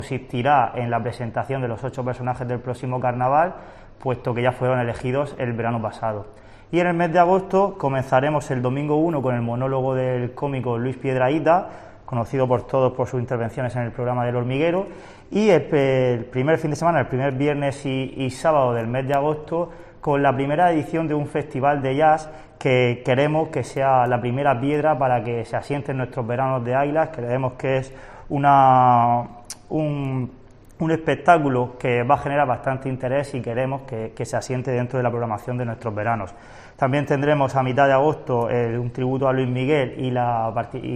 consistirá en la presentación de los 8 personajes del próximo carnaval, puesto que ya fueron elegidos el verano pasado. Y en el mes de agosto comenzaremos el domingo 1 con el monólogo del cómico Luis Piedrahita, conocido por todos por sus intervenciones en el programa del Hormiguero, y el primer fin de semana, el primer viernes y sábado del mes de agosto, con la primera edición de un festival de jazz que queremos que sea la primera piedra para que se asienten nuestros veranos de Águilas. Creemos que es un espectáculo que va a generar bastante interés y queremos que se asiente dentro de la programación de nuestros veranos. También tendremos a mitad de agosto un tributo a Luis Miguel y la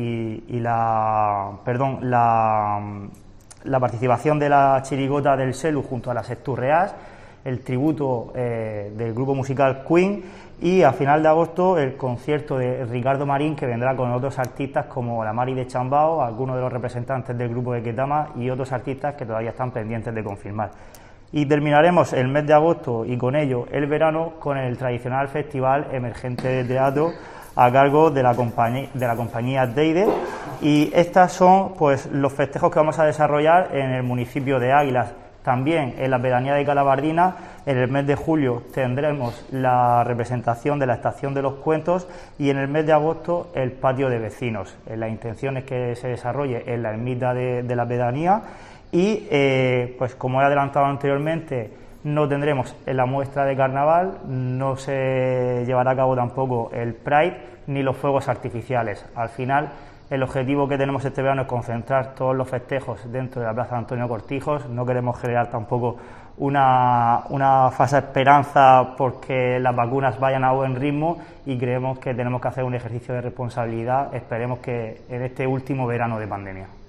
participación de la chirigota del Celu junto a las Esturreás, el tributo del grupo musical Queen, y a final de agosto el concierto de Ricardo Marín, que vendrá con otros artistas como la Mari de Chambao, algunos de los representantes del grupo de Ketama y otros artistas que todavía están pendientes de confirmar. Y terminaremos el mes de agosto y con ello el verano con el tradicional Festival Emergente de Teatro a cargo de la compañía Deide, y estos son pues los festejos que vamos a desarrollar en el municipio de Águilas. También en la pedanía de Calabardina, en el mes de julio tendremos la representación de la Estación de los Cuentos y en el mes de agosto el patio de vecinos. La intención es que se desarrolle en la ermita de la pedanía y, pues como he adelantado anteriormente, no tendremos en la muestra de carnaval, no se llevará a cabo tampoco el Pride ni los fuegos artificiales. Al final, el objetivo que tenemos este verano es concentrar todos los festejos dentro de la Plaza Antonio Cortijos. No queremos generar tampoco una falsa esperanza porque las vacunas vayan a buen ritmo, y creemos que tenemos que hacer un ejercicio de responsabilidad, esperemos que en este último verano de pandemia.